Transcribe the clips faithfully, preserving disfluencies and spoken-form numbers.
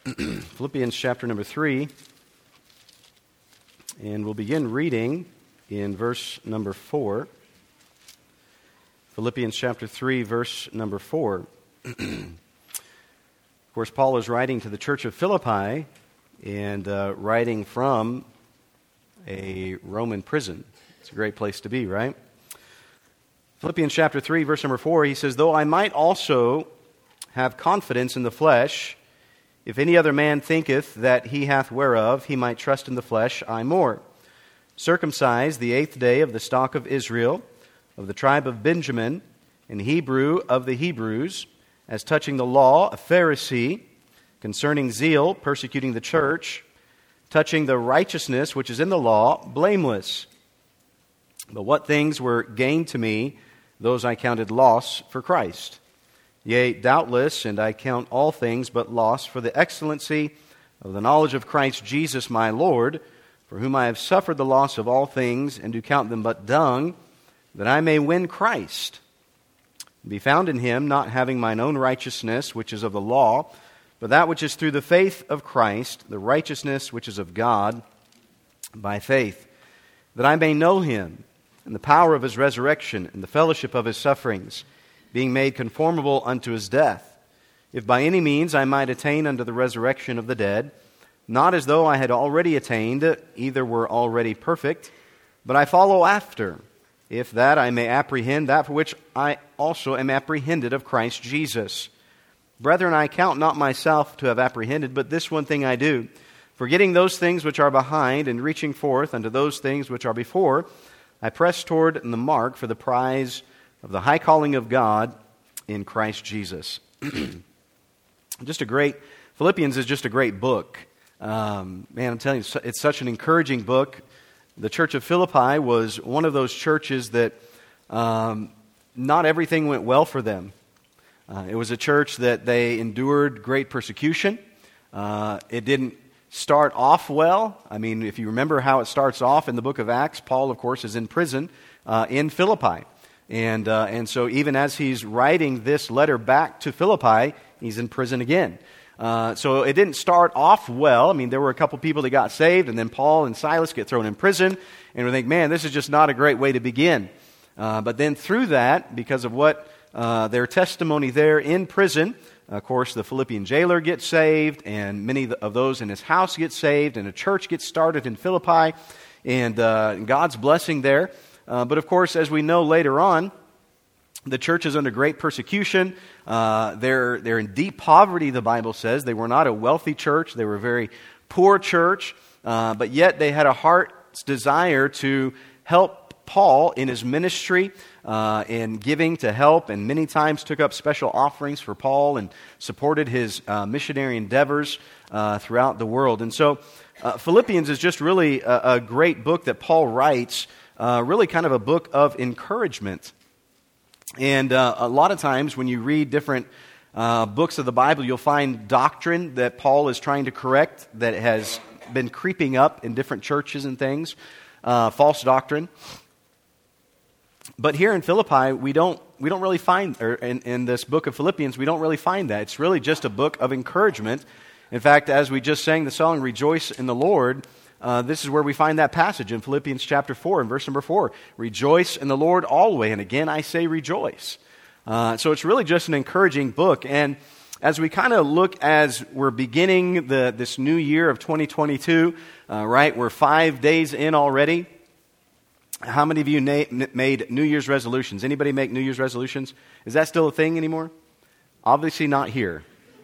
Philippians chapter number three, and we'll begin reading in verse number four. Philippians chapter three, verse number four. Of course, Paul is writing to the church of Philippi and uh, writing from a Roman prison. It's a great place to be, right? Philippians chapter three, verse number four, he says, "Though I might also have confidence in the flesh, if any other man thinketh that he hath whereof he might trust in the flesh, I more. Circumcised the eighth day of the stock of Israel, of the tribe of Benjamin, and Hebrew of the Hebrews, as touching the law, a Pharisee, concerning zeal, persecuting the church, touching the righteousness which is in the law, blameless. But what things were gained to me, those I counted loss for Christ. Yea, doubtless, and I count all things but loss for the excellency of the knowledge of Christ Jesus my Lord, for whom I have suffered the loss of all things, and do count them but dung, that I may win Christ, and be found in him, not having mine own righteousness, which is of the law, but that which is through the faith of Christ, the righteousness which is of God by faith, that I may know him, and the power of his resurrection, and the fellowship of his sufferings, being made conformable unto his death, if by any means I might attain unto the resurrection of the dead, not as though I had already attained, either were already perfect, but I follow after, if that I may apprehend that for which I also am apprehended of Christ Jesus. Brethren, I count not myself to have apprehended, but this one thing I do, forgetting those things which are behind, and reaching forth unto those things which are before, I press toward the mark for the prize of the high calling of God in Christ Jesus." Just a great, Philippians is just a great book. Um, man, I'm telling you, it's such an encouraging book. The church of Philippi was one of those churches that um, not everything went well for them. Uh, it was a church that they endured great persecution. Uh, it didn't start off well. I mean, if you remember how it starts off in the book of Acts, Paul, of course, is in prison uh, in Philippi. And uh, and so even as he's writing this letter back to Philippi, he's in prison again. Uh, so it didn't start off well. I mean, there were a couple people that got saved, and then Paul and Silas get thrown in prison, and we think, man, this is just not a great way to begin. Uh, but then through that, because of what uh, their testimony there in prison, of course, the Philippian jailer gets saved, and many of those in his house get saved, and a church gets started in Philippi, and uh, God's blessing there. Uh, but of course, as we know later on, the church is under great persecution. Uh, they're, they're in deep poverty, the Bible says. They were not a wealthy church. They were a very poor church. Uh, but yet they had a heart's desire to help Paul in his ministry, uh, in giving to help, and many times took up special offerings for Paul and supported his uh, missionary endeavors uh, throughout the world. And so uh, Philippians is just really a, a great book that Paul writes, uh, really kind of a book of encouragement. And uh, a lot of times when you read different uh, books of the Bible, you'll find doctrine that Paul is trying to correct that has been creeping up in different churches and things, uh, false doctrine. But here in Philippi, we don't we don't really find, or in, in this book of Philippians, we don't really find that. It's really just a book of encouragement. In fact, as we just sang the song, "Rejoice in the Lord," Uh, this is where we find that passage in Philippians chapter four and verse number four. "Rejoice in the Lord always, and again I say rejoice." Uh, so it's really just an encouraging book. And as we kind of look as we're beginning the this new year of twenty twenty-two, uh, right, we're five days in already. How many of you na- made New Year's resolutions? Anybody make New Year's resolutions? Is that still a thing anymore? Obviously not here.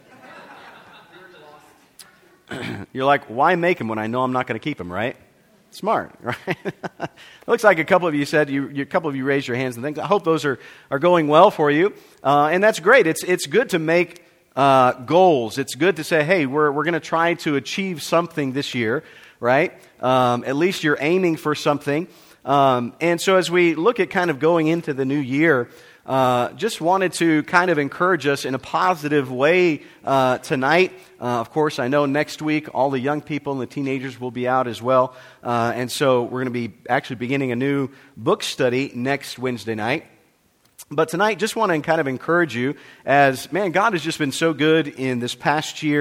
You're like, why make them when I know I'm not going to keep them, right? Smart, right? It looks like a couple of you said, you, you, a couple of you raised your hands and things. I hope those are, are going well for you. Uh, and that's great. It's it's good to make uh, goals. It's good to say, hey, we're we're going to try to achieve something this year, right? Um, at least you're aiming for something. Um, and so as we look at kind of going into the new year, Uh, just wanted to kind of encourage us in a positive way uh, tonight. Uh, of course, I know next week all the young people and the teenagers will be out as well. Uh, and so we're going to be actually beginning a new book study next Wednesday night. But tonight, just want to kind of encourage you as, man, God has just been so good in this past year.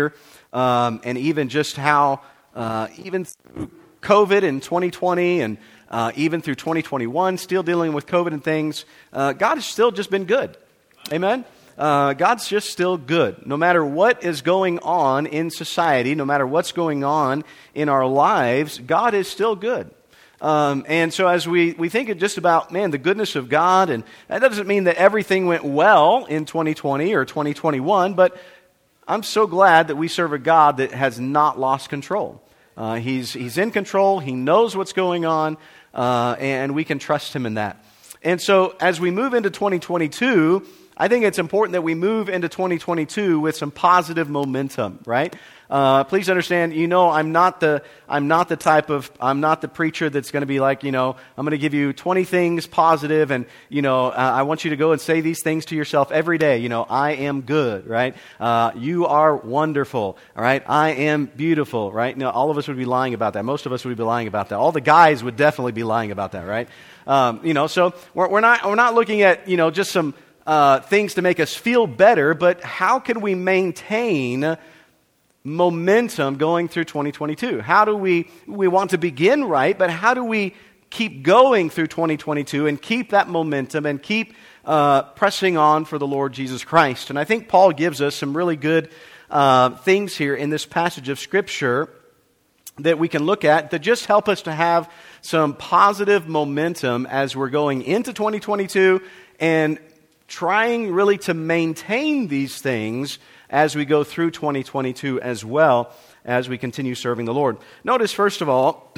um, and even just how, uh, even through COVID in twenty twenty and uh, even through twenty twenty-one, still dealing with COVID and things, uh, God has still just been good. Amen? Uh, God's just still good. No matter what is going on in society, no matter what's going on in our lives, God is still good. Um, and so as we, we think just about, man, the goodness of God, and that doesn't mean that everything went well in twenty twenty or twenty twenty-one, but I'm so glad that we serve a God that has not lost control. Uh, he's, he's in control, He knows what's going on, uh, and we can trust Him in that. And so as we move into twenty twenty-two, I think it's important that we move into twenty twenty-two with some positive momentum, right? Uh, please understand, you know, I'm not the I'm not the type of I'm not the preacher that's going to be like, you know, I'm going to give you twenty things positive, and you know, uh, I want you to go and say these things to yourself every day. You know, I am good, right? Uh, you are wonderful, all right? I am beautiful, right? No, all of us would be lying about that. Most of us would be lying about that. All the guys would definitely be lying about that, right? Um, you know, so we're, we're not we're not looking at, you know, just some Uh, things to make us feel better, but how can we maintain momentum going through twenty twenty-two? How do we, we want to begin right, but how do we keep going through twenty twenty-two and keep that momentum and keep uh, pressing on for the Lord Jesus Christ? And I think Paul gives us some really good uh, things here in this passage of Scripture that we can look at that just help us to have some positive momentum as we're going into twenty twenty-two and trying really to maintain these things as we go through twenty twenty-two as well as we continue serving the Lord. Notice, first of all,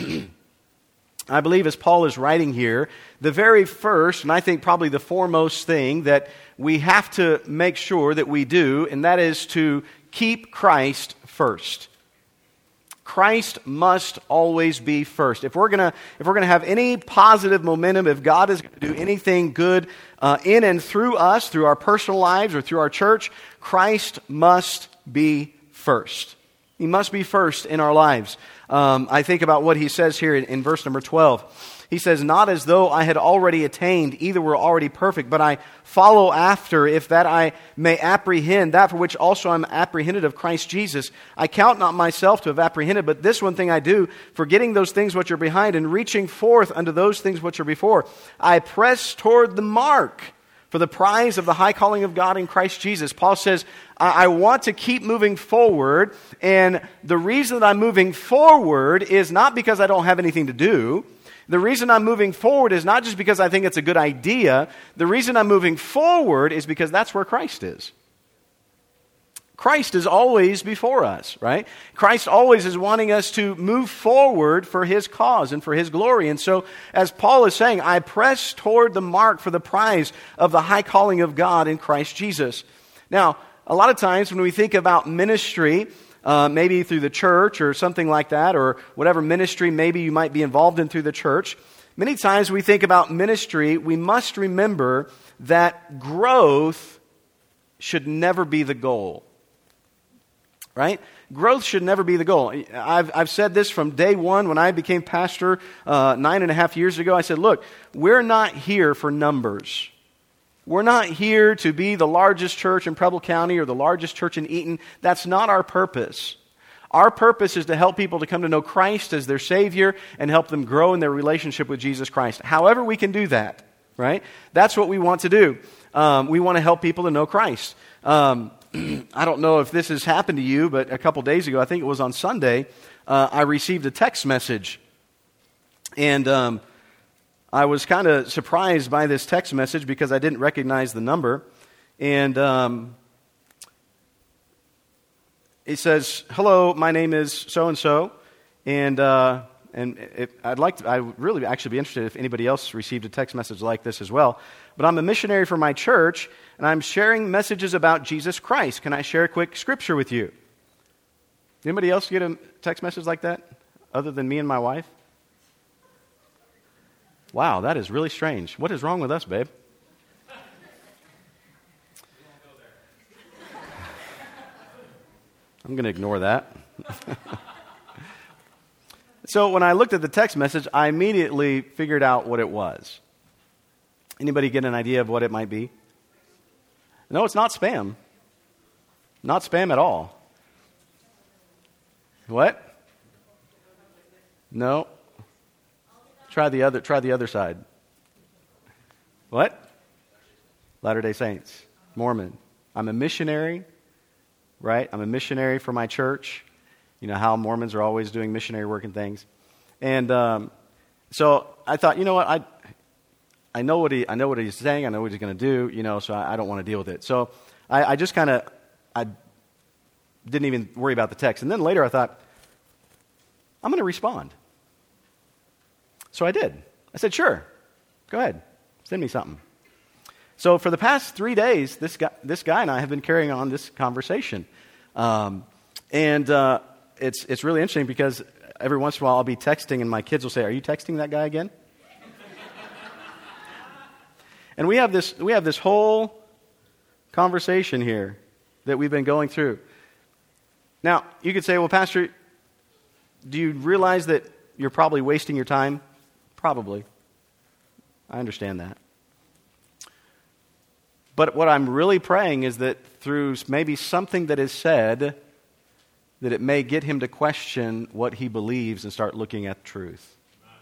I believe as Paul is writing here, the very first, and I think probably the foremost thing that we have to make sure that we do, and that is to keep Christ first. Christ must always be first. If we're gonna, if we're gonna have any positive momentum, if God is going to do anything good uh, in and through us, through our personal lives or through our church, Christ must be first. He must be first in our lives. Um, I think about what he says here in, in verse number twelve. He says, "Not as though I had already attained, either were already perfect, but I follow after, if that I may apprehend that for which also I am apprehended of Christ Jesus. I count not myself to have apprehended, but this one thing I do, forgetting those things which are behind, and reaching forth unto those things which are before. I press toward the mark for the prize of the high calling of God in Christ Jesus." Paul says, I, I want to keep moving forward, and the reason that I'm moving forward is not because I don't have anything to do. The reason I'm moving forward is not just because I think it's a good idea. The reason I'm moving forward is because that's where Christ is. Christ is always before us, right? Christ always is wanting us to move forward for His cause and for His glory. And so, as Paul is saying, I press toward the mark for the prize of the high calling of God in Christ Jesus. Now, a lot of times when we think about ministry, Uh, maybe through the church or something like that, or whatever ministry maybe you might be involved in through the church, many times we think about ministry, we must remember that growth should never be the goal. Right? Growth should never be the goal. I've, I've said this from day one when I became pastor uh, nine and a half years ago. I said, look, we're not here for numbers. We're not here to be the largest church in Preble County or the largest church in Eaton. That's not our purpose. Our purpose is to help people to come to know Christ as their Savior and help them grow in their relationship with Jesus Christ. However we can do that, right? That's what we want to do. Um, we want to help people to know Christ. Um, I don't know if this has happened to you, but a couple days ago, I think it was on Sunday, uh, I received a text message. And Um, I was kind of surprised by this text message because I didn't recognize the number. And um, it says, "Hello, my name is so-and-so." And uh, and it, I'd like to, I would really actually be interested if anybody else received a text message like this as well. But I'm a missionary for my church, and I'm sharing messages about Jesus Christ. Can I share a quick scripture with you? Anybody else get a text message like that other than me and my wife? Wow, that is really strange. What is wrong with us, babe? I'm going to ignore that. So when I looked at the text message, I immediately figured out what it was. Anybody get an idea of what it might be? No, it's not spam. Not spam at all. What? No. Try the other. Try the other side. What? Latter-day Saints, Mormon. I'm a missionary, right? I'm a missionary for my church. You know how Mormons are always doing missionary work and things. And um, so I thought, you know what? I I know what he I know what he's saying. I know what he's going to do. You know, so I, I don't want to deal with it. So I, I just kind of I didn't even worry about the text. And then later I thought, I'm going to respond. So I did. I said, sure, go ahead, send me something. So for the past three days, this guy, this guy and I have been carrying on this conversation. Um, and uh, it's it's really interesting because every once in a while I'll be texting and my kids will say, are you texting that guy again? And we have this we have this whole conversation here that we've been going through. Now, you could say, well, Pastor, do you realize that you're probably wasting your time? Probably. I understand that. But what I'm really praying is that through maybe something that is said, that it may get him to question what he believes and start looking at truth.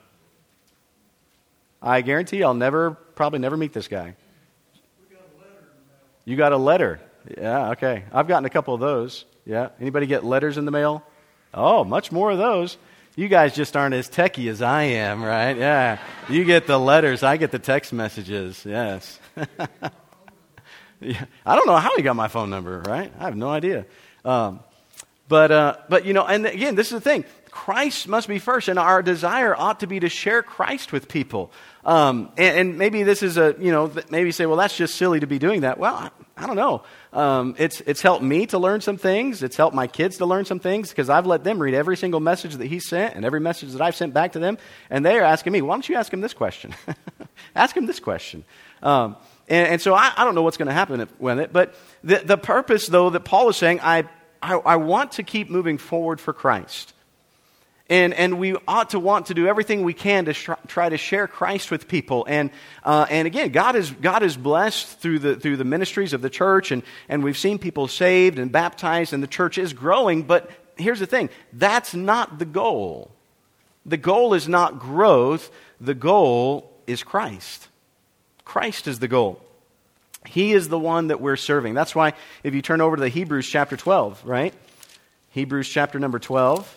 I guarantee I'll never, probably never meet this guy. We got a letter. You got a letter? Yeah, okay. I've gotten a couple of those. Yeah. Anybody get letters in the mail? Oh, much more of those. You guys just aren't as techie as I am, right? Yeah. You get the letters. I get the text messages. Yes. Yeah. I don't know how he got my phone number, right? I have no idea. Um, but, uh, but you know, and again, this is the thing. Christ must be first, and our desire ought to be to share Christ with people. Um, and, and maybe this is a, you know, maybe you say, well, that's just silly to be doing that. Well, I, I don't know. Um, it's it's helped me to learn some things. It's helped my kids to learn some things because I've let them read every single message that he sent and every message that I've sent back to them. And they are asking me, why don't you ask him this question? Ask him this question. Um, and, and so I, I don't know what's going to happen with it. But the, the purpose, though, that Paul is saying, I, I, I want to keep moving forward for Christ. And and we ought to want to do everything we can to sh- try to share Christ with people. And uh, and again, God is God is blessed through the through the ministries of the church, and, and we've seen people saved and baptized, and the church is growing. But here's the thing: that's not the goal. The goal is not growth. The goal is Christ. Christ is the goal. He is the one that we're serving. That's why if you turn over to the Hebrews chapter twelve, right? Hebrews chapter number twelve.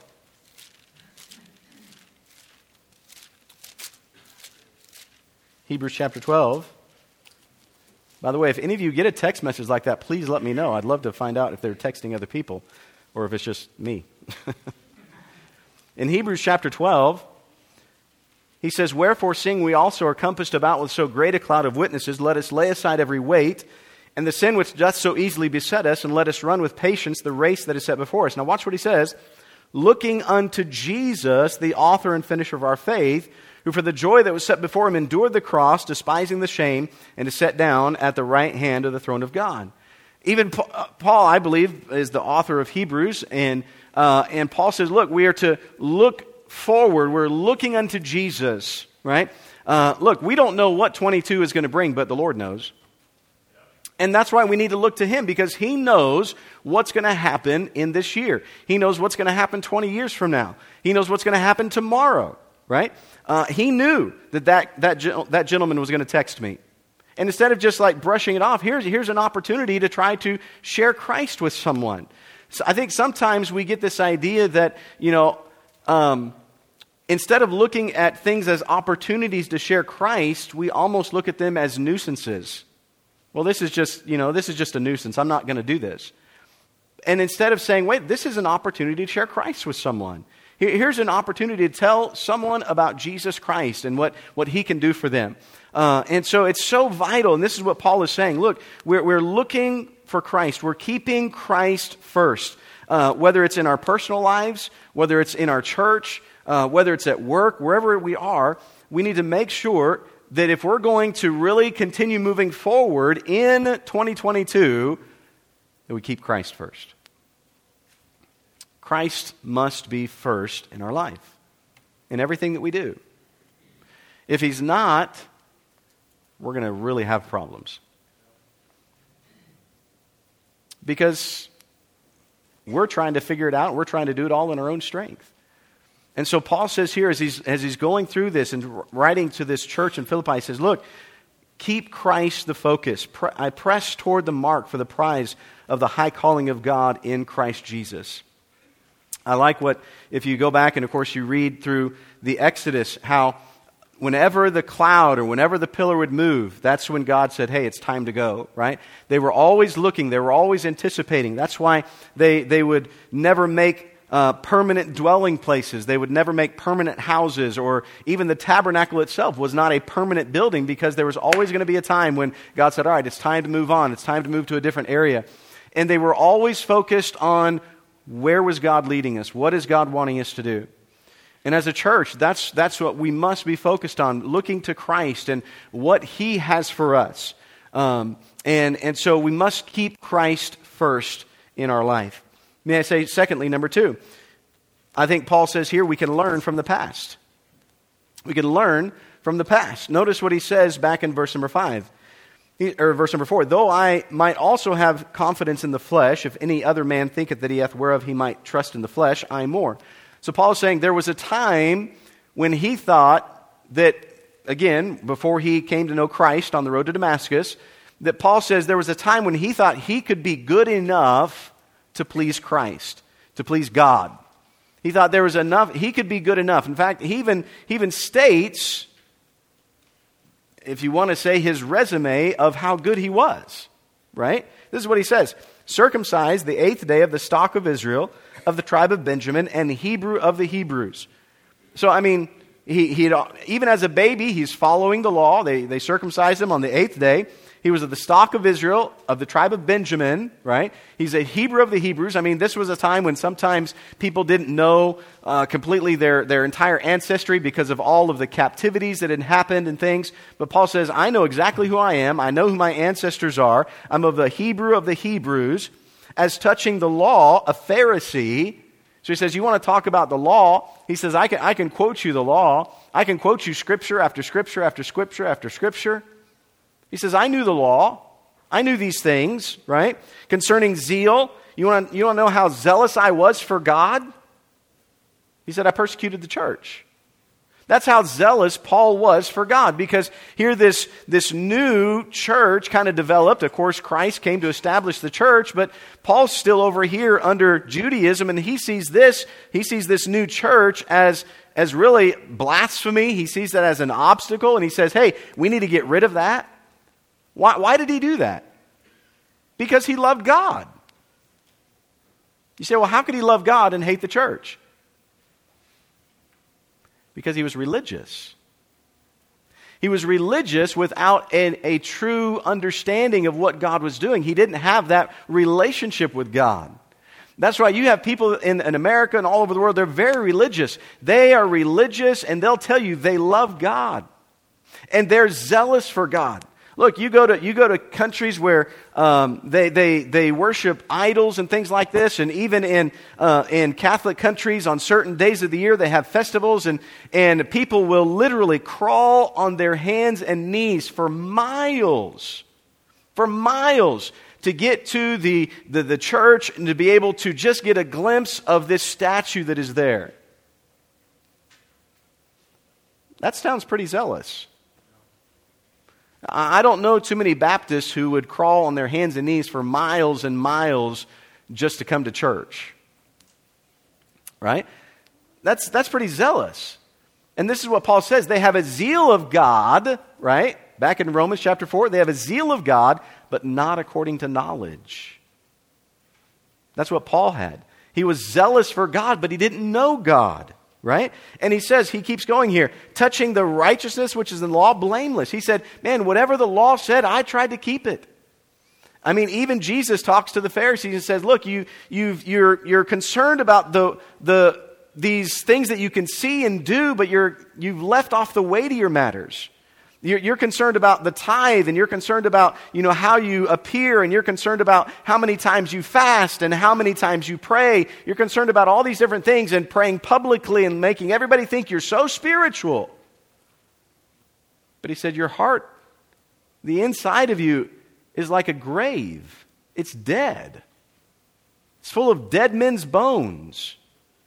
Hebrews chapter twelve. By the way, if any of you get a text message like that, please let me know. I'd love to find out if they're texting other people or if it's just me. In Hebrews chapter twelve, he says, wherefore, seeing we also are compassed about with so great a cloud of witnesses, let us lay aside every weight and the sin which doth so easily beset us, and let us run with patience the race that is set before us. Now watch what he says. Looking unto Jesus, the author and finisher of our faith, who for the joy that was set before him endured the cross, despising the shame, and is set down at the right hand of the throne of God. Even Paul, I believe, is the author of Hebrews, and uh, and Paul says, look, we are to look forward. We're looking unto Jesus, right? Uh, look, we don't know what twenty-two is going to bring, but the Lord knows. And that's why we need to look to him, because he knows what's going to happen in this year. He knows what's going to happen twenty years from now. He knows what's going to happen tomorrow. Right? Uh, he knew that that, that that gentleman was going to text me. And instead of just like brushing it off, here's, here's an opportunity to try to share Christ with someone. So I think sometimes we get this idea that, you know, um, instead of looking at things as opportunities to share Christ, we almost look at them as nuisances. Well, this is just, you know, this is just a nuisance. I'm not going to do this. And instead of saying, wait, this is an opportunity to share Christ with someone. Here's an opportunity to tell someone about Jesus Christ and what, what he can do for them. Uh, and so it's so vital, and this is what Paul is saying. Look, we're, we're looking for Christ. We're keeping Christ first. Uh, whether it's in our personal lives, whether it's in our church, uh, whether it's at work, wherever we are, we need to make sure that if we're going to really continue moving forward in twenty twenty-two, that we keep Christ first. Christ must be first in our life, in everything that we do. If he's not, we're going to really have problems. Because we're trying to figure it out. We're trying to do it all in our own strength. And so Paul says here, as he's, as he's going through this and writing to this church in Philippi, he says, look, keep Christ the focus. I press toward the mark for the prize of the high calling of God in Christ Jesus. I like what, if you go back and of course you read through the Exodus, how whenever the cloud or whenever the pillar would move, that's when God said, hey, it's time to go, right? They were always looking. They were always anticipating. That's why they, they would never make uh, permanent dwelling places. They would never make permanent houses, or even the tabernacle itself was not a permanent building, because there was always going to be a time when God said, all right, it's time to move on. It's time to move to a different area. And they were always focused on where was God leading us? What is God wanting us to do? And as a church, that's that's what we must be focused on, looking to Christ and what He has for us. Um, and, and so we must keep Christ first in our life. May I say, secondly, number two, I think Paul says here we can learn from the past. We can learn from the past. Notice what he says back in verse number five. He, or verse number four, though I might also have confidence in the flesh, if any other man thinketh that he hath whereof he might trust in the flesh, I more. So Paul is saying there was a time when he thought that, again, before he came to know Christ on the road to Damascus, that Paul says there was a time when he thought he could be good enough to please Christ, to please God. He thought there was enough, he could be good enough. In fact, he even, he even states, if you want to say, his resume of how good he was, right? This is what he says: circumcised the eighth day of the stock of Israel, of the tribe of Benjamin, and Hebrew of the Hebrews. So, I mean, he he even as a baby, he's following the law. They, they circumcised him on the eighth day. He was of the stock of Israel, of the tribe of Benjamin, right? He's a Hebrew of the Hebrews. I mean, this was a time when sometimes people didn't know uh, completely their, their entire ancestry because of all of the captivities that had happened and things. But Paul says, I know exactly who I am. I know who my ancestors are. I'm of the Hebrew of the Hebrews. As touching the law, a Pharisee. So he says, you want to talk about the law? He says, I can, I can quote you the law. I can quote you scripture after scripture after scripture after scripture. He says, I knew the law. I knew these things, right? Concerning zeal, you want to, you want to know how zealous I was for God? He said, I persecuted the church. That's how zealous Paul was for God, because here this, this new church kind of developed. Of course, Christ came to establish the church, but Paul's still over here under Judaism, and he sees this, he sees this new church as, as really blasphemy. He sees that as an obstacle, and he says, hey, we need to get rid of that. Why, why did he do that? Because he loved God. You say, well, how could he love God and hate the church? Because he was religious. He was religious without an, a true understanding of what God was doing. He didn't have that relationship with God. That's why you have people in, in America and all over the world, they're very religious. They are religious, and they'll tell you they love God. And they're zealous for God. Look, you go to you go to countries where um, they they they worship idols and things like this, and even in uh, in Catholic countries, on certain days of the year, they have festivals, and and people will literally crawl on their hands and knees for miles, for miles to get to the the, the church and to be able to just get a glimpse of this statue that is there. That sounds pretty zealous. I don't know too many Baptists who would crawl on their hands and knees for miles and miles just to come to church. Right? That's, that's pretty zealous. And this is what Paul says. They have a zeal of God, right? Back in Romans chapter four, they have a zeal of God, but not according to knowledge. That's what Paul had. He was zealous for God, but he didn't know God. Right? And he says, he keeps going here, touching the righteousness which is in the law, blameless. He said, man, whatever the law said, I tried to keep it. I mean, even Jesus talks to the Pharisees and says, look, you, you've, you're, you're concerned about the, the, these things that you can see and do, but you're, you've left off the weightier matters. You're, you're concerned about the tithe, and you're concerned about, you know, how you appear, and you're concerned about how many times you fast and how many times you pray. You're concerned about all these different things and praying publicly and making everybody think you're so spiritual. But he said, your heart, the inside of you is like a grave. It's dead. It's full of dead men's bones.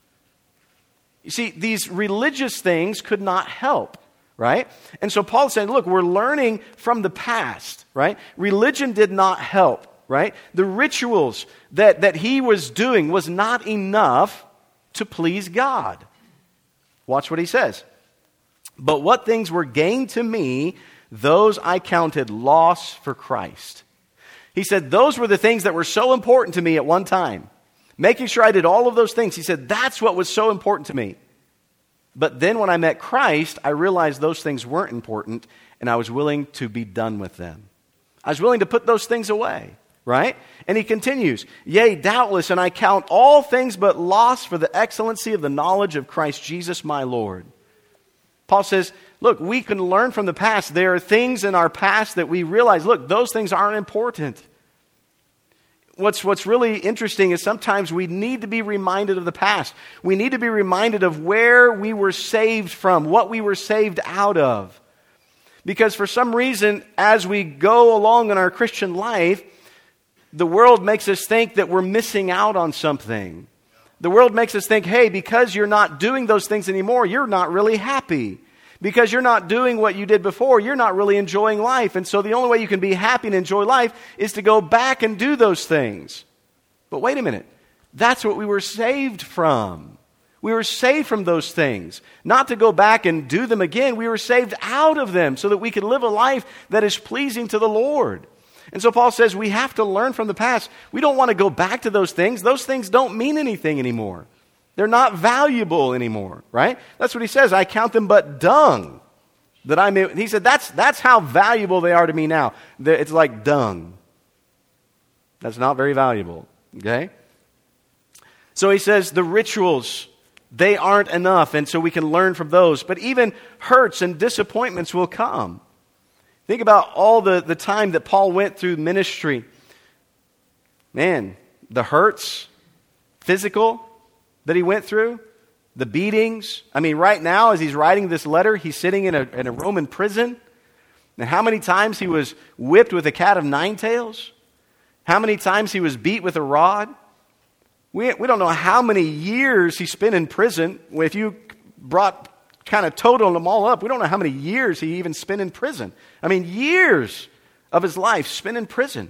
You see, these religious things could not help, right? And so Paul said, look, we're learning from the past, right? Religion did not help, right? The rituals that, that he was doing was not enough to please God. Watch what he says. But what things were gained to me, those I counted loss for Christ. He said, those were the things that were so important to me at one time. Making sure I did all of those things. He said, that's what was so important to me. But then when I met Christ, I realized those things weren't important, and I was willing to be done with them. I was willing to put those things away, right? And he continues, yea, doubtless, and I count all things but loss for the excellency of the knowledge of Christ Jesus my Lord. Paul says, look, we can learn from the past. There are things in our past that we realize, look, those things aren't important. What's, what's really interesting is sometimes we need to be reminded of the past. We need to be reminded of where we were saved from, what we were saved out of. Because for some reason, as we go along in our Christian life, the world makes us think that we're missing out on something. The world makes us think, hey, because you're not doing those things anymore, you're not really happy. Because you're not doing what you did before, you're not really enjoying life. And so the only way you can be happy and enjoy life is to go back and do those things. But wait a minute. That's what we were saved from. We were saved from those things. Not to go back and do them again. We were saved out of them so that we could live a life that is pleasing to the Lord. And so Paul says we have to learn from the past. We don't want to go back to those things. Those things don't mean anything anymore. They're not valuable anymore, right? That's what he says. I count them but dung. That I may, he said that's, that's how valuable they are to me now. It's like dung. That's not very valuable, okay? So he says the rituals, they aren't enough, and so we can learn from those. But even hurts and disappointments will come. Think about all the, the time that Paul went through ministry. Man, the hurts, physical, that he went through, the beatings. I mean, right now, as he's writing this letter, he's sitting in a, in a Roman prison. And how many times he was whipped with a cat of nine tails? How many times he was beat with a rod? We, we don't know how many years he spent in prison. If you brought kind of totaled them all up, we don't know how many years he even spent in prison. I mean, years of his life spent in prison.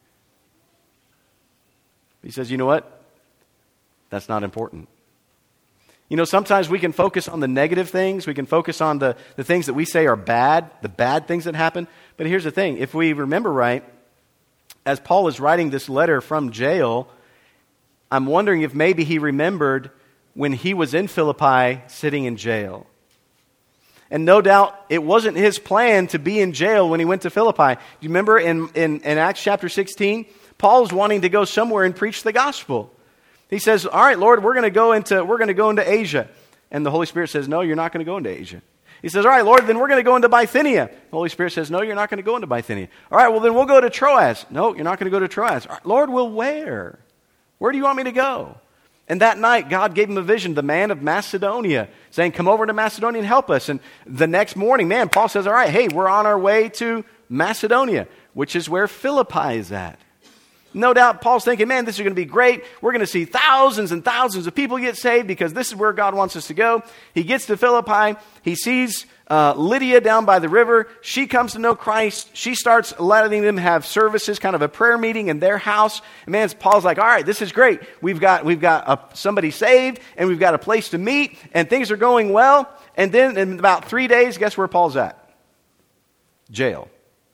He says, you know what? That's not important. You know, sometimes we can focus on the negative things. We can focus on the, the things that we say are bad, the bad things that happen. But here's the thing. If we remember right, as Paul is writing this letter from jail, I'm wondering if maybe he remembered when he was in Philippi sitting in jail. And no doubt it wasn't his plan to be in jail when he went to Philippi. Do you remember in, in, in Acts chapter sixteen? Paul's wanting to go somewhere and preach the gospel. He says, all right, Lord, we're going to go into we're going to go into Asia. And the Holy Spirit says, no, you're not going to go into Asia. He says, all right, Lord, then we're going to go into Bithynia. The Holy Spirit says, no, you're not going to go into Bithynia. All right, well, then we'll go to Troas. No, you're not going to go to Troas. All right, Lord, well, where? Where do you want me to go? And that night, God gave him a vision, the man of Macedonia, saying, come over to Macedonia and help us. And the next morning, man, Paul says, all right, hey, we're on our way to Macedonia, which is where Philippi is at. No doubt Paul's thinking, man, this is going to be great. We're going to see thousands and thousands of people get saved because this is where God wants us to go. He gets to Philippi. He sees uh, Lydia down by the river. She comes to know Christ. She starts letting them have services, kind of a prayer meeting in their house. And man, Paul's like, all right, this is great. We've got, we've got a, somebody saved and we've got a place to meet and things are going well. And then in about three days, guess where Paul's at? Jail.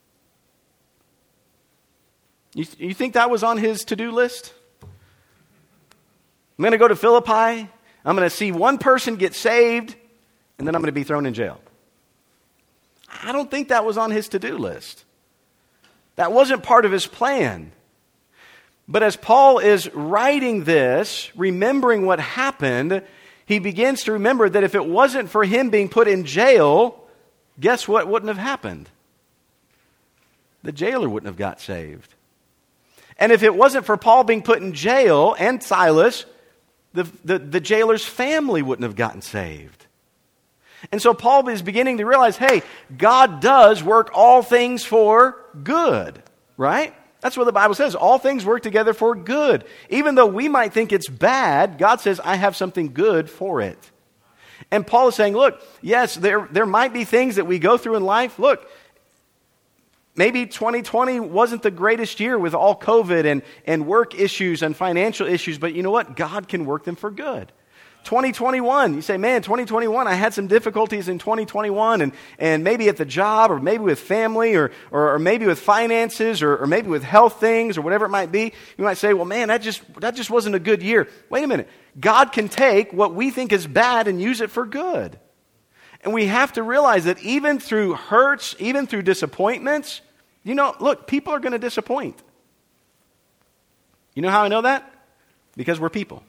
You, you think that was on his to-do list? I'm going to go to Philippi. I'm going to see one person get saved, and then I'm going to be thrown in jail. I don't think that was on his to-do list. That wasn't part of his plan. But as Paul is writing this, remembering what happened, he begins to remember that if it wasn't for him being put in jail, guess what wouldn't have happened? The jailer wouldn't have got saved. And if it wasn't for Paul being put in jail and Silas, the, the, the jailer's family wouldn't have gotten saved. And so Paul is beginning to realize, hey, God does work all things for good, right? That's what the Bible says. All things work together for good. Even though we might think it's bad, God says, I have something good for it. And Paul is saying, look, yes, there, there might be things that we go through in life. Look, maybe twenty twenty wasn't the greatest year with all COVID and, and work issues and financial issues, but you know what? God can work them for good. twenty twenty-one, you say, man, twenty twenty-one, I had some difficulties in twenty twenty-one, and, and maybe at the job, or maybe with family, or, or, or maybe with finances, or, or maybe with health things, or whatever it might be. You might say, well, man, that just, that just wasn't a good year. Wait a minute. God can take what we think is bad and use it for good. And we have to realize that even through hurts, even through disappointments, you know, look, people are going to disappoint. You know how I know that? Because we're people.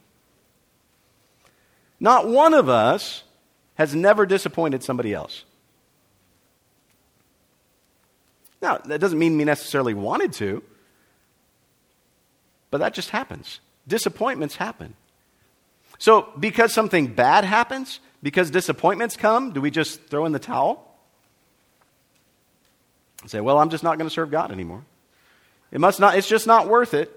Not one of us has never disappointed somebody else. Now, that doesn't mean we necessarily wanted to, but that just happens. Disappointments happen. So, because something bad happens, because disappointments come, do we just throw in the towel? And say, well, I'm just not going to serve God anymore. It must not, it's just not worth it.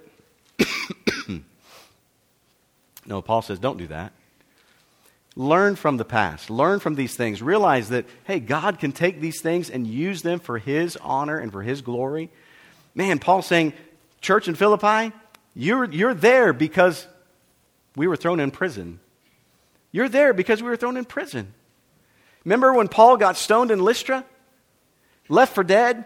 No, Paul says, don't do that. Learn from the past. Learn from these things. Realize that, hey, God can take these things and use them for His honor and for His glory. Man, Paul's saying, church in Philippi, you're, you're there because we were thrown in prison. You're there because we were thrown in prison. Remember when Paul got stoned in Lystra? Left for dead?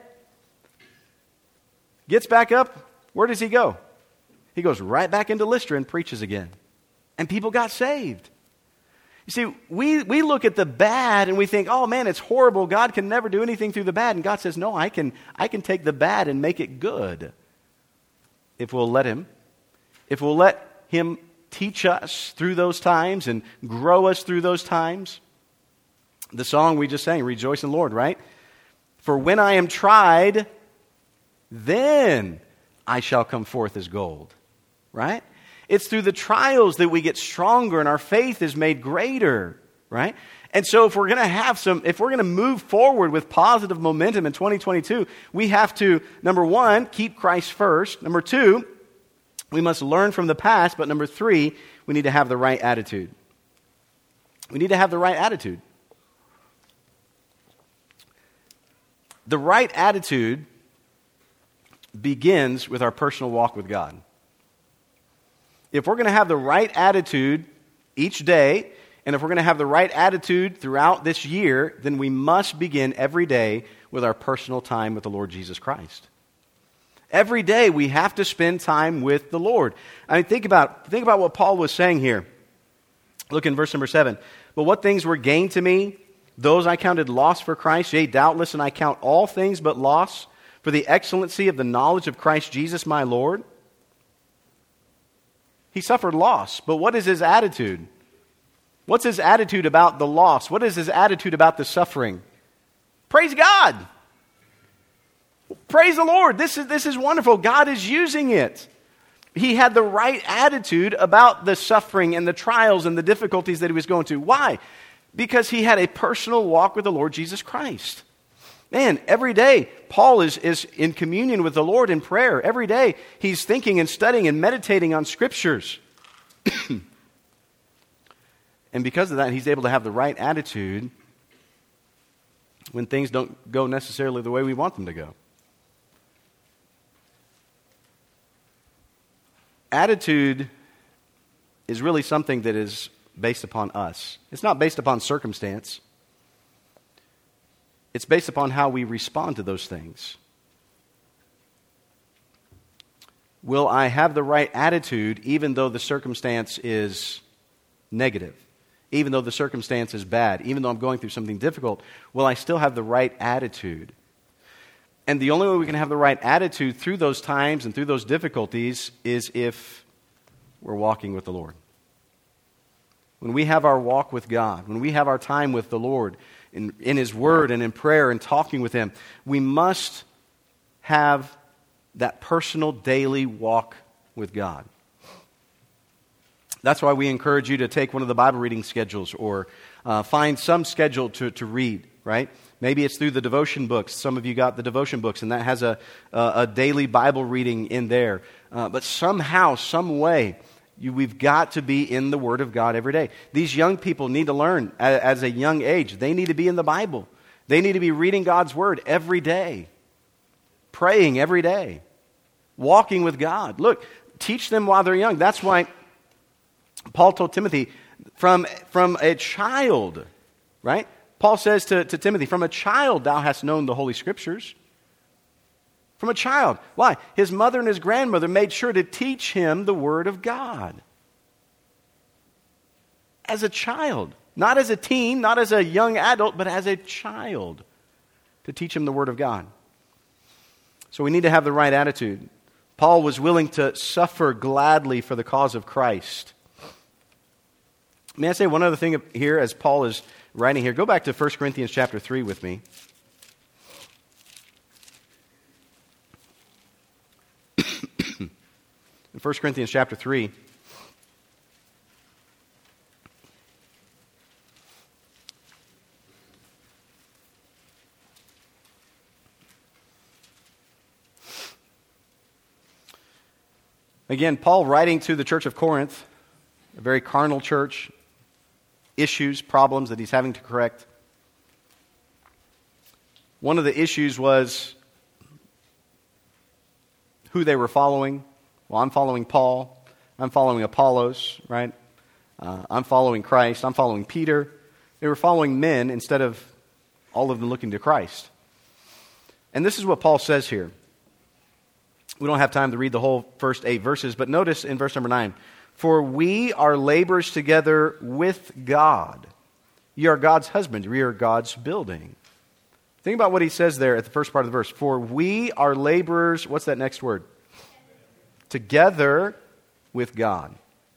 Gets back up. Where does he go? He goes right back into Lystra and preaches again. And people got saved. You see, we, we look at the bad and we think, oh man, it's horrible. God can never do anything through the bad. And God says, no, I can, I can take the bad and make it good. If we'll let Him. If we'll let Him teach us through those times and grow us through those times. The song we just sang, Rejoice in the Lord, right? For when I am tried, then I shall come forth as gold. Right? It's through the trials that we get stronger and our faith is made greater. Right? And so if we're going to have some, if we're going to move forward with positive momentum in twenty twenty-two, we have to, number one, keep Christ first. Number two, we must learn from the past. But number three, we need to have the right attitude. We need to have the right attitude. The right attitude begins with our personal walk with God. If we're going to have the right attitude each day, and if we're going to have the right attitude throughout this year, then we must begin every day with our personal time with the Lord Jesus Christ. Every day we have to spend time with the Lord. I mean, think about, think about what Paul was saying here. Look in verse number seven. But what things were gained to me, those I counted loss for Christ. Yea, doubtless, and I count all things but loss for the excellency of the knowledge of Christ Jesus my Lord. He suffered loss, but what is his attitude? What's his attitude about the loss? What is his attitude about the suffering? Praise God. Praise the Lord. This is, this is wonderful. God is using it. He had the right attitude about the suffering and the trials and the difficulties that he was going through. Why? Because he had a personal walk with the Lord Jesus Christ. Man, every day, Paul is, is in communion with the Lord in prayer. Every day, he's thinking and studying and meditating on Scriptures. And because of that, he's able to have the right attitude when things don't go necessarily the way we want them to go. Attitude is really something that is based upon us. It's not based upon circumstance. It's based upon how we respond to those things. Will I have the right attitude even though the circumstance is negative? Even though the circumstance is bad? Even though I'm going through something difficult? Will I still have the right attitude? And the only way we can have the right attitude through those times and through those difficulties is if we're walking with the Lord. When we have our walk with God, when we have our time with the Lord, in, in His Word and in prayer and talking with Him, we must have that personal daily walk with God. That's why we encourage you to take one of the Bible reading schedules or uh, find some schedule to, to read, right? Maybe it's through the devotion books. Some of you got the devotion books, and that has a, a, a daily Bible reading in there. Uh, but somehow, some way, you, we've got to be in the Word of God every day. These young people need to learn at, at a young age. They need to be in the Bible. They need to be reading God's Word every day, praying every day, walking with God. Look, teach them while they're young. That's why Paul told Timothy, from, from a child, right? Paul says to, to Timothy, from a child thou hast known the Holy Scriptures. From a child. Why? His mother and his grandmother made sure to teach him the Word of God. As a child. Not as a teen, not as a young adult, but as a child. To teach him the Word of God. So we need to have the right attitude. Paul was willing to suffer gladly for the cause of Christ. May I say one other thing here as Paul is writing here? Go back to First Corinthians chapter three with me. In First Corinthians chapter three, again, Paul writing to the church of Corinth, a very carnal church, issues, problems that he's having to correct. One of the issues was who they were following. Well, I'm following Paul. I'm following Apollos, right? Uh, I'm following Christ. I'm following Peter. They were following men instead of all of them looking to Christ. And this is what Paul says here. We don't have time to read the whole first eight verses, but notice in verse number nine, for we are laborers together with God. Ye are God's husband. We are God's building. Think about what he says there at the first part of the verse. For we are laborers, what's that next word? Together with God.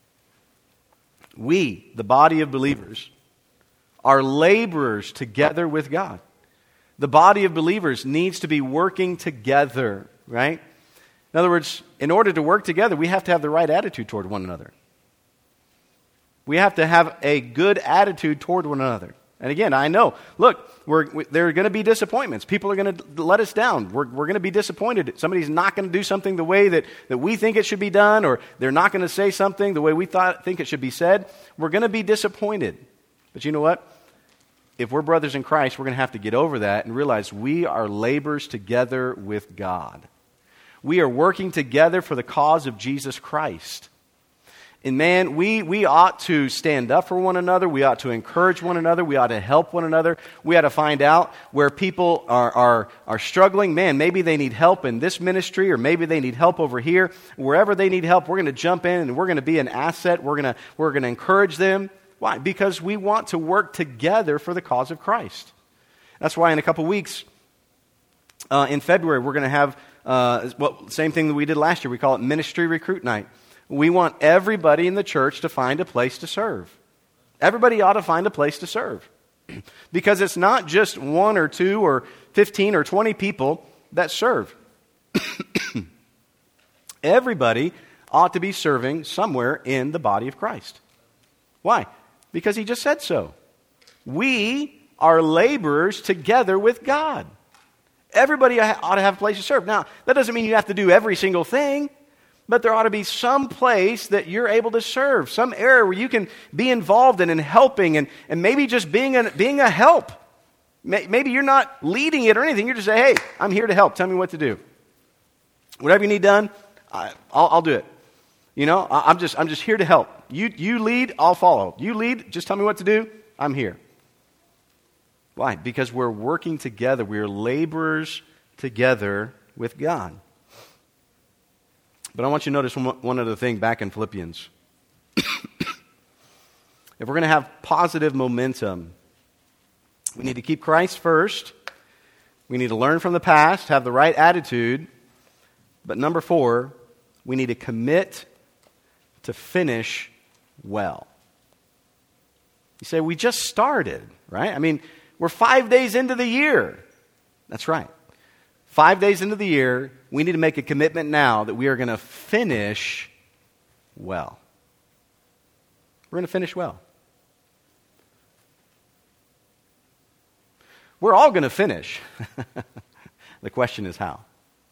We, the body of believers, are laborers together with God. The body of believers needs to be working together, right? In other words, in order to work together, we have to have the right attitude toward one another. We have to have a good attitude toward one another. And again, I know, look, we're, we, there are going to be disappointments. People are going to let us down. We're, we're going to be disappointed. Somebody's not going to do something the way that, that we think it should be done, or they're not going to say something the way we thought think it should be said. We're going to be disappointed. But you know what? If we're brothers in Christ, we're going to have to get over that and realize we are laborers together with God. We are working together for the cause of Jesus Christ. And man, we, we ought to stand up for one another. We ought to encourage one another. We ought to help one another. We ought to find out where people are, are, are struggling. Man, maybe they need help in this ministry, or maybe they need help over here. Wherever they need help, we're going to jump in and we're going to be an asset. We're going to, we're going to encourage them. Why? Because we want to work together for the cause of Christ. That's why in a couple weeks, uh, in February, we're going to have uh, well, same thing that we did last year. We call it Ministry Recruit Night. We want everybody in the church to find a place to serve. Everybody ought to find a place to serve. Because it's not just one or two or fifteen or twenty people that serve. Everybody ought to be serving somewhere in the body of Christ. Why? Because he just said so. We are laborers together with God. Everybody ought to have a place to serve. Now, that doesn't mean you have to do every single thing. But there ought to be some place that you're able to serve, some area where you can be involved in and helping, and, and maybe just being a, being a help. Maybe you're not leading it or anything. You're just saying, hey, I'm here to help. Tell me what to do. Whatever you need done, I, I'll, I'll do it. You know, I, I'm just I'm just here to help. You you lead, I'll follow. You lead, just tell me what to do. I'm here. Why? Because we're working together. We're laborers together with God. But I want you to notice one, one other thing back in Philippians. If we're going to have positive momentum, we need to keep Christ first. We need to learn from the past, have the right attitude. But number four, we need to commit to finish well. You say, we just started, right? I mean, we're five days into the year. That's right. Five days into the year, we need to make a commitment now that we are going to finish well. We're going to finish well. We're all going to finish. The question is how.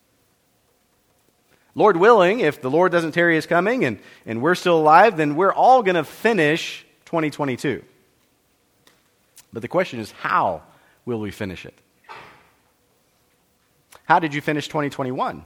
Lord willing, if the Lord doesn't tarry his coming and, and we're still alive, then we're all going to finish twenty twenty-two. But the question is, how will we finish it? How did you finish twenty twenty-one?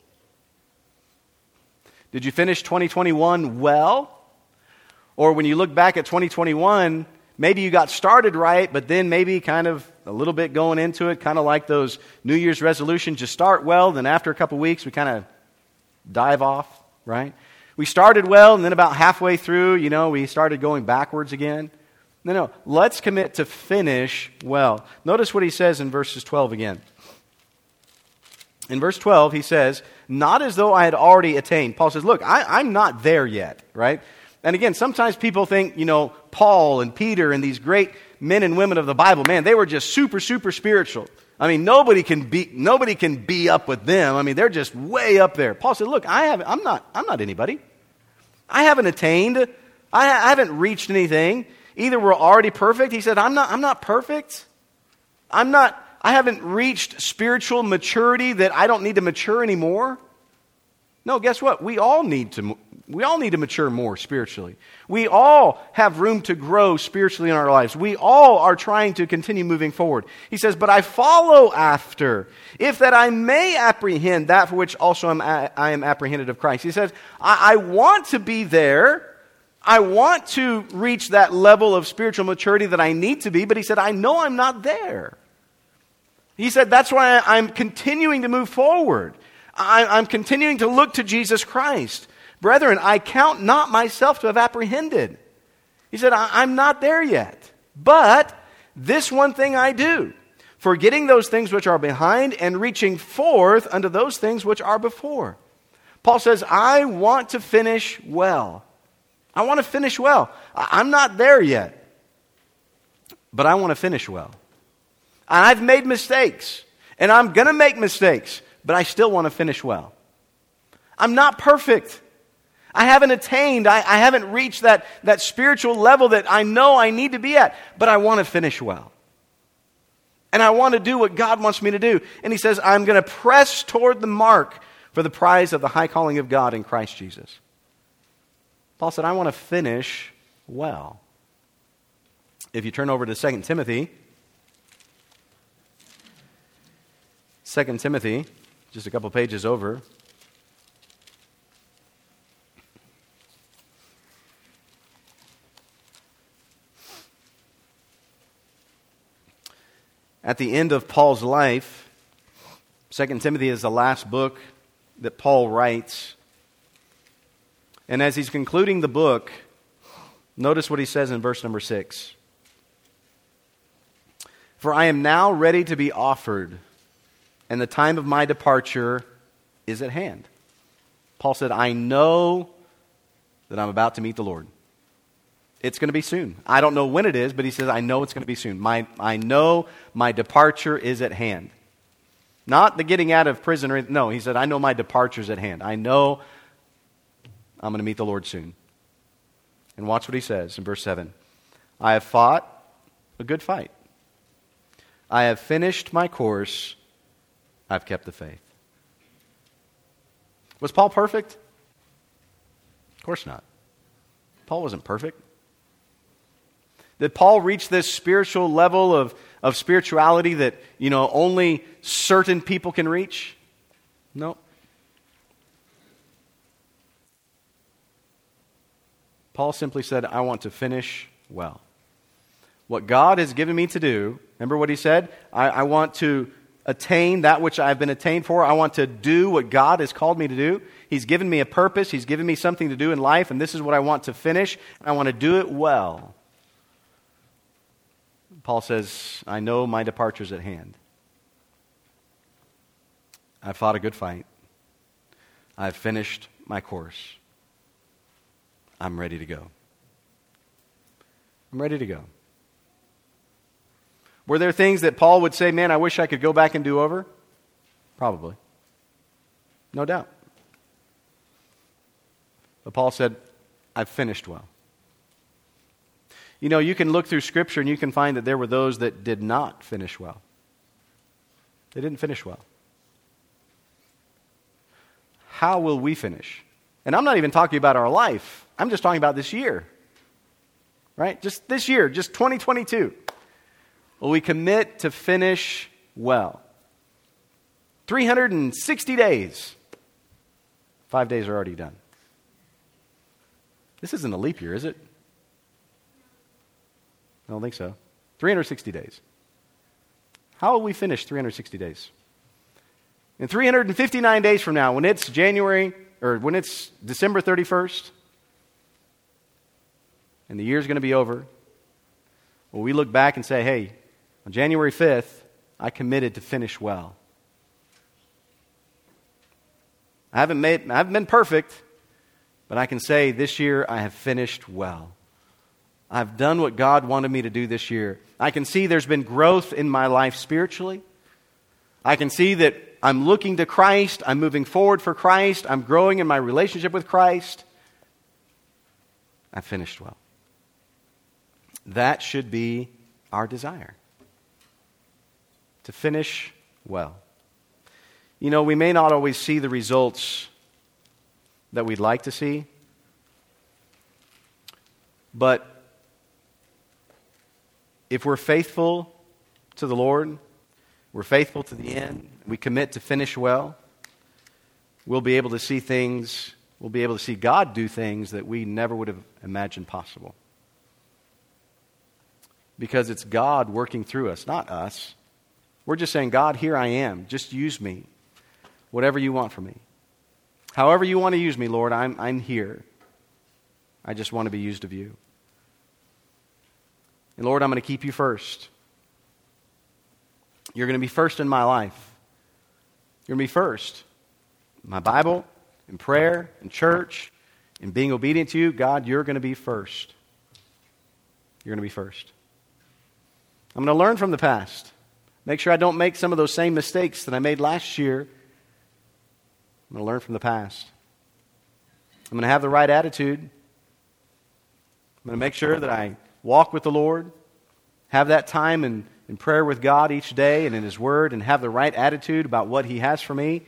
Did you finish twenty twenty-one well? Or when you look back at twenty twenty-one, maybe you got started right, but then maybe kind of a little bit going into it, kind of like those New Year's resolutions. You start well, then after a couple weeks, we kind of dive off, right? We started well, and then about halfway through, you know, we started going backwards again. No, no, let's commit to finish well. Notice what he says in verses twelve again. In verse twelve, he says, not as though I had already attained. Paul says, look, I, I'm not there yet, right? And again, sometimes people think, you know, Paul and Peter and these great men and women of the Bible, man, they were just super, super spiritual. I mean, nobody can be nobody can be up with them. I mean, they're just way up there. Paul said, look, I haven't, I'm not, I'm not anybody. I haven't attained. I, I haven't reached anything. Either we're already perfect. He said, I'm not, I'm not perfect. I'm not, I haven't reached spiritual maturity that I don't need to mature anymore. No, guess what? We all need to we all need to mature more spiritually. We all have room to grow spiritually in our lives. We all are trying to continue moving forward. He says, but I follow after, if that I may apprehend that for which also am, I am apprehended of Christ. He says, I, I want to be there. I want to reach that level of spiritual maturity that I need to be, but he said, I know I'm not there. He said, that's why I'm continuing to move forward. I'm continuing to look to Jesus Christ. Brethren, I count not myself to have apprehended. He said, I'm not there yet. But this one thing I do, forgetting those things which are behind and reaching forth unto those things which are before. Paul says, I want to finish well. I want to finish well. I'm not there yet, but I want to finish well. I've made mistakes, and I'm going to make mistakes, but I still want to finish well. I'm not perfect. I haven't attained, I, I haven't reached that, that spiritual level that I know I need to be at, but I want to finish well. And I want to do what God wants me to do. And he says, I'm going to press toward the mark for the prize of the high calling of God in Christ Jesus. Paul said, I want to finish well. If you turn over to Second Timothy, Second Timothy, just a couple pages over. At the end of Paul's life, Second Timothy is the last book that Paul writes. And as he's concluding the book, notice what he says in verse number six. For I am now ready to be offered, and the time of my departure is at hand. Paul said, I know that I'm about to meet the Lord. It's going to be soon. I don't know when it is, but he says, I know it's going to be soon. My, I know my departure is at hand. Not the getting out of prison or anything. No, he said, I know my departure is at hand. I know I'm going to meet the Lord soon. And watch what he says in verse seven. I have fought a good fight. I have finished my course. I've kept the faith. Was Paul perfect? Of course not. Paul wasn't perfect. Did Paul reach this spiritual level of, of spirituality that, you know, only certain people can reach? No. Paul simply said, I want to finish well. What God has given me to do, remember what he said? I, I want to attain that which I've been attained for. I want to do what God has called me to do. He's given me a purpose. He's given me something to do in life, and this is what I want to finish. I want to do it well. Paul says, I know my departure's at hand. I've fought a good fight. I've finished my course. I'm ready to go. I'm ready to go. Were there things that Paul would say, man, I wish I could go back and do over? Probably. No doubt. But Paul said, I've finished well. You know, you can look through Scripture and you can find that there were those that did not finish well. They didn't finish well. How will we finish? And I'm not even talking about our life. I'm just talking about this year. Right? Just this year, just twenty twenty-two. Will we commit to finish well? three hundred sixty days. Five days are already done. This isn't a leap year, is it? I don't think so. three hundred sixty days. How will we finish three hundred sixty days? In three hundred fifty-nine days from now, when it's January, or when it's December thirty-first, and the year's going to be over, will we look back and say, hey, on January fifth, I committed to finish well. I haven't made, I haven't been perfect, but I can say this year I have finished well. I've done what God wanted me to do this year. I can see there's been growth in my life spiritually. I can see that I'm looking to Christ. I'm moving forward for Christ. I'm growing in my relationship with Christ. I finished well. That should be our desire. To finish well. You know, we may not always see the results that we'd like to see, but if we're faithful to the Lord, we're faithful to the end, we commit to finish well, we'll be able to see things, we'll be able to see God do things that we never would have imagined possible. Because it's God working through us, not us. We're just saying, God, here I am. Just use me. Whatever you want from me. However you want to use me, Lord, I'm, I'm here. I just want to be used of you. And Lord, I'm going to keep you first. You're going to be first in my life. You're going to be first. In my Bible, in prayer, in church, in being obedient to you, God, you're going to be first. You're going to be first. I'm going to learn from the past. Make sure I don't make some of those same mistakes that I made last year. I'm going to learn from the past. I'm going to have the right attitude. I'm going to make sure that I walk with the Lord, have that time in, in prayer with God each day and in His Word, and have the right attitude about what He has for me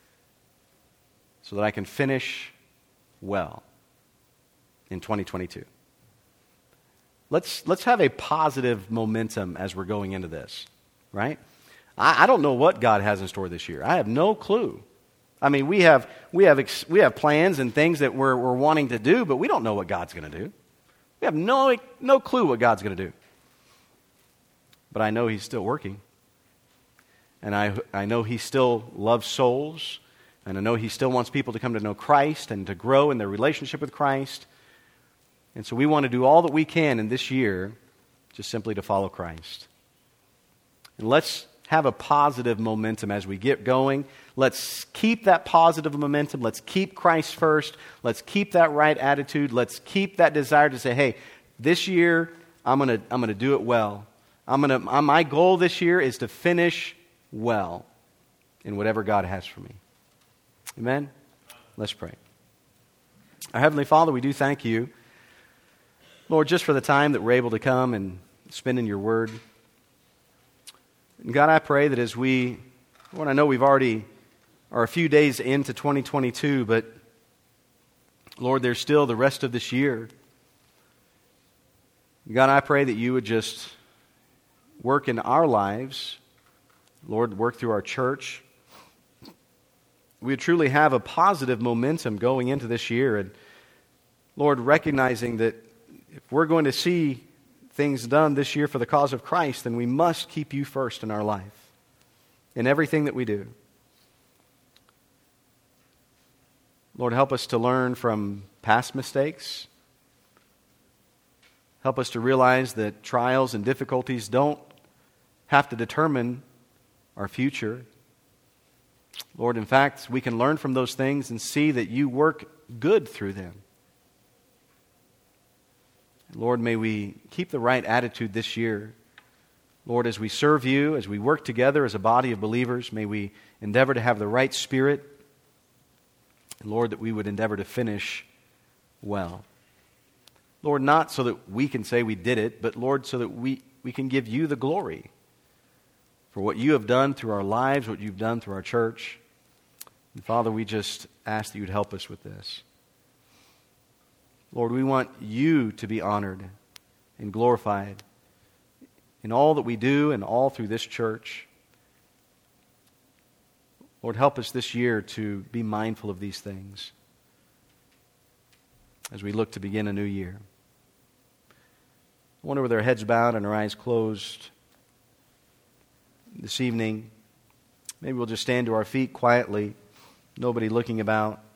so that I can finish well in twenty twenty-two. Let's, let's have a positive momentum as we're going into this, right? I, I don't know what God has in store this year. I have no clue. I mean, we have we have ex, we have plans and things that we're we're wanting to do, but we don't know what God's going to do. We have no no clue what God's going to do. But I know He's still working. And I I know He still loves souls, and I know He still wants people to come to know Christ and to grow in their relationship with Christ. And so we want to do all that we can in this year just simply to follow Christ. And let's have a positive momentum as we get going. Let's keep that positive momentum. Let's keep Christ first. Let's keep that right attitude. Let's keep that desire to say, hey, this year I'm going to I'm going to do it well. I'm going to my goal this year is to finish well in whatever God has for me. Amen. Let's pray. Our Heavenly Father, we do thank you, Lord, just for the time that we're able to come and spend in your word. And God, I pray that as we, Lord, I know we've already are a few days into twenty twenty-two, but Lord, there's still the rest of this year. God, I pray that you would just work in our lives. Lord, work through our church. We would truly have a positive momentum going into this year. And Lord, recognizing that if we're going to see things done this year for the cause of Christ, then we must keep you first in our life, in everything that we do. Lord, help us to learn from past mistakes. Help us to realize that trials and difficulties don't have to determine our future. Lord, in fact, we can learn from those things and see that you work good through them. Lord, may we keep the right attitude this year. Lord, as we serve you, as we work together as a body of believers, may we endeavor to have the right spirit. And Lord, that we would endeavor to finish well. Lord, not so that we can say we did it, but Lord, so that we, we can give you the glory for what you have done through our lives, what you've done through our church. And Father, we just ask that you'd help us with this. Lord, we want you to be honored and glorified in all that we do and all through this church. Lord, help us this year to be mindful of these things as we look to begin a new year. I wonder, with our heads bowed and our eyes closed this evening, maybe we'll just stand to our feet quietly, nobody looking about.